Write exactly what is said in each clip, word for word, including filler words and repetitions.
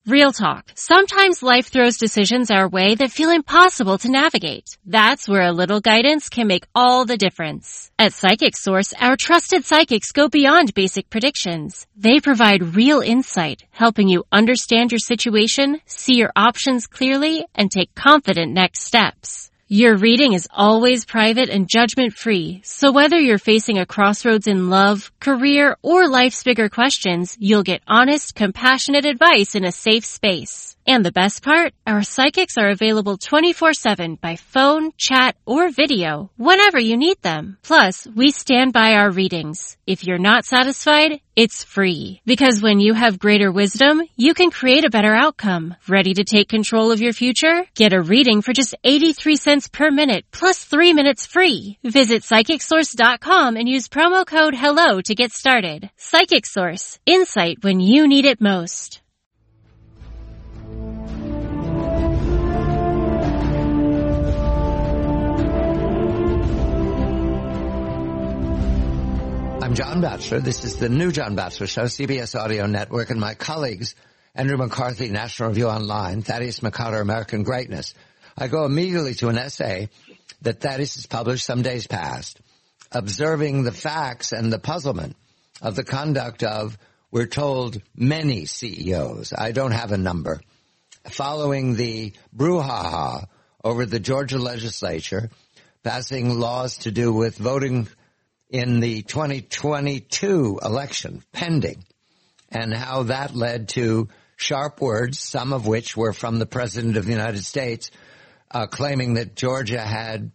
Real talk. Sometimes life throws decisions our way that feel impossible to navigate. That's where a little guidance can make all the difference. At Psychic Source, our trusted psychics go beyond basic predictions. They provide real insight, helping you understand your situation, see your options clearly, and take confident next steps. Your reading is always private and judgment-free, so whether you're facing a crossroads in love, career, or life's bigger questions, you'll get honest, compassionate advice in a safe space. And the best part? Our psychics are available twenty-four seven by phone, chat, or video, whenever you need them. Plus, we stand by our readings. If you're not satisfied, it's free. Because when you have greater wisdom, you can create a better outcome. Ready to take control of your future? Get a reading for just eighty-three cents per minute, plus three minutes free. Visit Psychic Source dot com and use promo code HELLO to get started. Psychic Source. Insight when you need it most. I'm John Batchelor. This is the new John Batchelor Show, C B S Audio Network, and my colleagues, Andrew McCarthy, National Review Online, Thaddeus McCarter, American Greatness. I go immediately to an essay that Thaddeus has published some days past, observing the facts and the puzzlement of the conduct of, we're told, many C E Os. I don't have a number. Following the brouhaha over the Georgia legislature passing laws to do with voting in the twenty twenty-two election pending, and how that led to sharp words, some of which were from the President of the United States, uh, claiming that Georgia had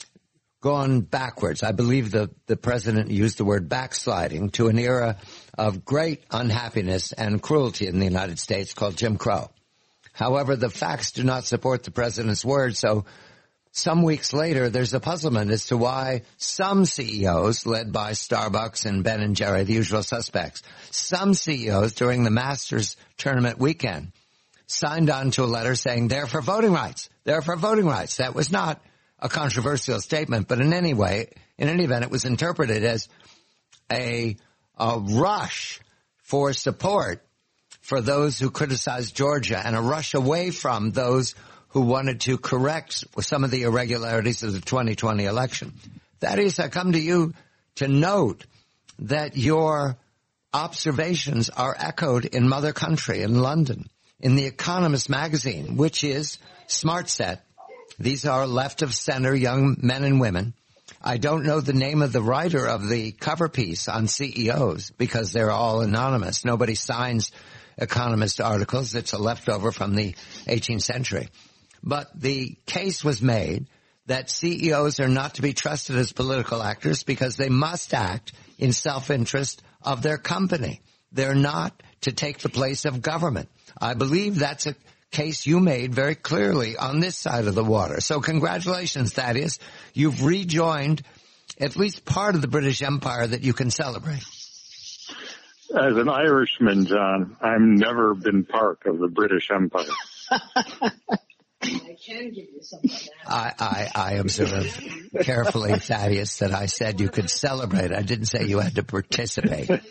gone backwards. I believe the, the President used the word backsliding to an era of great unhappiness and cruelty in the United States called Jim Crow. However, the facts do not support the President's words, so some weeks later, there's a puzzlement as to why some C E Os, led by Starbucks and Ben and Jerry, the usual suspects, some C E Os during the Masters tournament weekend signed on to a letter saying they're for voting rights. They're for voting rights. That was not a controversial statement, but in any way, in any event, it was interpreted as a, a rush for support for those who criticized Georgia and a rush away from those who wanted to correct some of the irregularities of the twenty twenty election. That is, I come to you to note that your observations are echoed in Mother Country in London, in The Economist magazine, which is smart set. These are left-of-center young men and women. I don't know the name of the writer of the cover piece on C E Os because they're all anonymous. Nobody signs Economist articles. It's a leftover from the eighteenth century. But the case was made that C E Os are not to be trusted as political actors because they must act in self-interest of their company. They're not to take the place of government. I believe that's a case you made very clearly on this side of the water. So congratulations, Thaddeus. You've rejoined at least part of the British Empire that you can celebrate. As an Irishman, John, I've never been part of the British Empire. I can give you something. I, I, I observed carefully, Thaddeus, that I said you could celebrate. I didn't say you had to participate. I,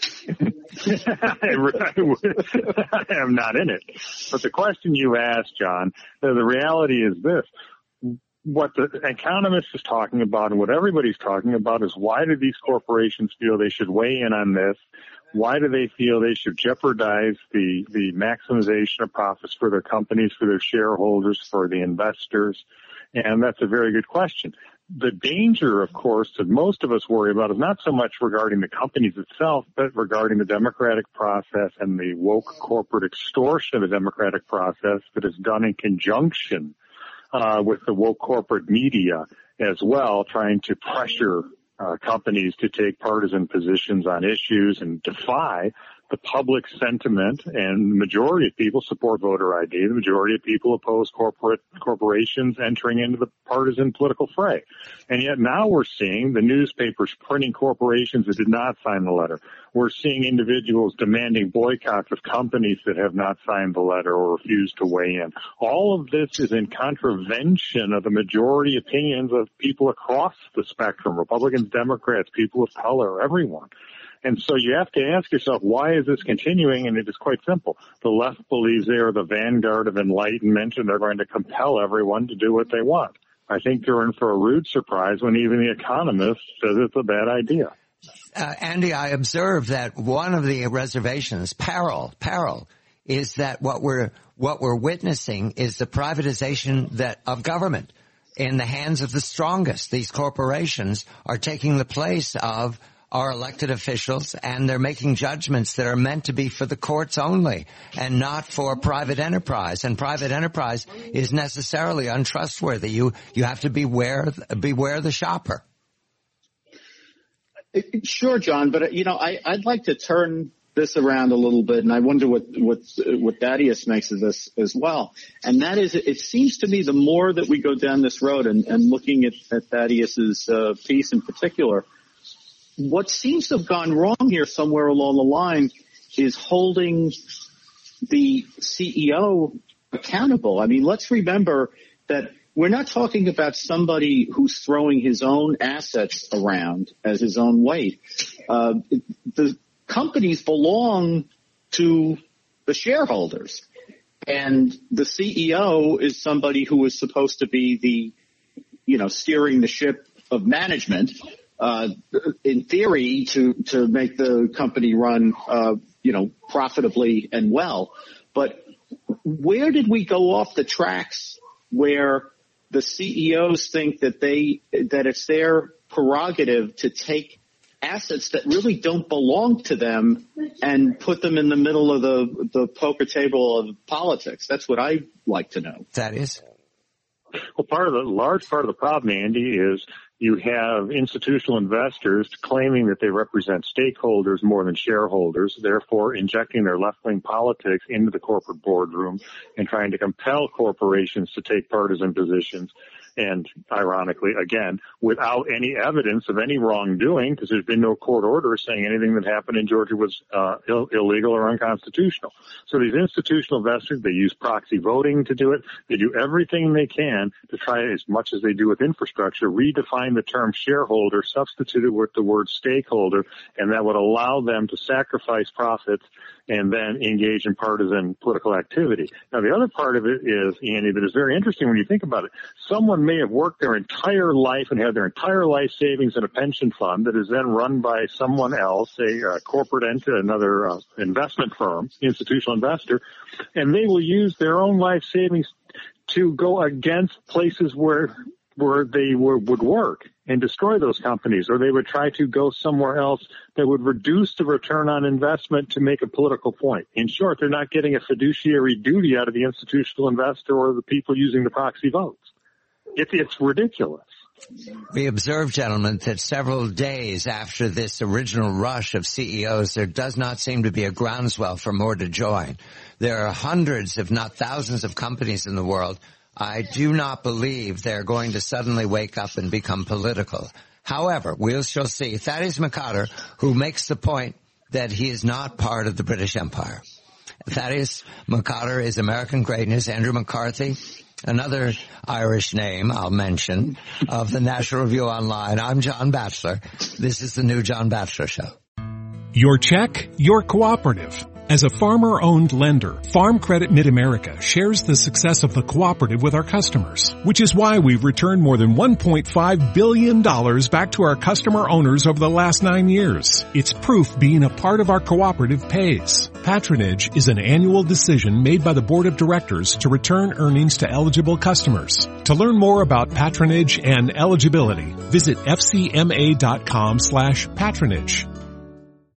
I am not in it. But the question you asked, John, the reality is this. What the Economist is talking about and what everybody's talking about is why do these corporations feel they should weigh in on this? Why do they feel they should jeopardize the, the maximization of profits for their companies, for their shareholders, for the investors? And that's a very good question. The danger, of course, that most of us worry about is not so much regarding the companies itself, but regarding the democratic process and the woke corporate extortion of the democratic process that is done in conjunction uh, with the woke corporate media as well, trying to pressure Uh, companies to take partisan positions on issues and defy the public sentiment, and the majority of people support voter I D. The majority of people oppose corporate corporations entering into the partisan political fray. And yet now we're seeing the newspapers printing corporations that did not sign the letter. We're seeing individuals demanding boycotts of companies that have not signed the letter or refused to weigh in. All of this is in contravention of the majority opinions of people across the spectrum, Republicans, Democrats, people of color, everyone. And so you have to ask yourself, why is this continuing? And it is quite simple. The left believes they are the vanguard of enlightenment, and they're going to compel everyone to do what they want. I think they're in for a rude surprise when even The Economist says it's a bad idea. Uh, Andy, I observe that one of the reservations, peril, peril, is that what we're what we're witnessing is the privatization that of government in the hands of the strongest. These corporations are taking the place of our elected officials, and they're making judgments that are meant to be for the courts only and not for private enterprise. And private enterprise is necessarily untrustworthy. You you have to beware beware the shopper. Sure, John, but you know, I, I'd like to turn this around a little bit, and I wonder what what what Thaddeus makes of this as well. And that is, it seems to me the more that we go down this road, and, and looking at, at Thaddeus's uh, piece in particular, what seems to have gone wrong here somewhere along the line is holding the C E O accountable. I mean, let's remember that we're not talking about somebody who's throwing his own assets around as his own weight. Uh, the companies belong to the shareholders, and the C E O is somebody who is supposed to be the, you know, steering the ship of management, uh, in theory, to, to make the company run, uh, you know, profitably and well. But where did we go off the tracks where the C E Os think that they, that it's their prerogative to take assets that really don't belong to them and put them in the middle of the, the poker table of politics? That's what I'd like to know. That is. Well, part of the large part of the problem, Andy, is you have institutional investors claiming that they represent stakeholders more than shareholders, therefore injecting their left-wing politics into the corporate boardroom and trying to compel corporations to take partisan positions. And ironically, again, without any evidence of any wrongdoing, because there's been no court order saying anything that happened in Georgia was uh, Ill- illegal or unconstitutional. So these institutional investors, they use proxy voting to do it. They do everything they can to try, as much as they do with infrastructure, redefine the term shareholder, substitute it with the word stakeholder, and that would allow them to sacrifice profits and then engage in partisan political activity. Now, the other part of it is, Andy, that is very interesting when you think about it. Someone may have worked their entire life and had their entire life savings in a pension fund that is then run by someone else, a, a corporate entity, another uh, investment firm, institutional investor, and they will use their own life savings to go against places where where they were, would work and destroy those companies, or they would try to go somewhere else that would reduce the return on investment to make a political point. In short, they're not getting a fiduciary duty out of the institutional investor or the people using the proxy votes. It, it's ridiculous. We observe, gentlemen, that several days after this original rush of C E Os, there does not seem to be a groundswell for more to join. There are hundreds, if not thousands, of companies in the world. I do not believe they're going to suddenly wake up and become political. However, we shall see. Thaddeus McCotter, who makes the point that he is not part of the British Empire. Thaddeus McCotter is American greatness. Andrew McCarthy, another Irish name I'll mention, of the National Review Online. I'm John Batchelor. This is the new John Batchelor Show. Your check, your cooperative. As a farmer-owned lender, Farm Credit Mid-America shares the success of the cooperative with our customers, which is why we've returned more than one point five billion dollars back to our customer owners over the last nine years. It's proof being a part of our cooperative pays. Patronage is an annual decision made by the Board of Directors to return earnings to eligible customers. To learn more about patronage and eligibility, visit f c m a dot com slash patronage.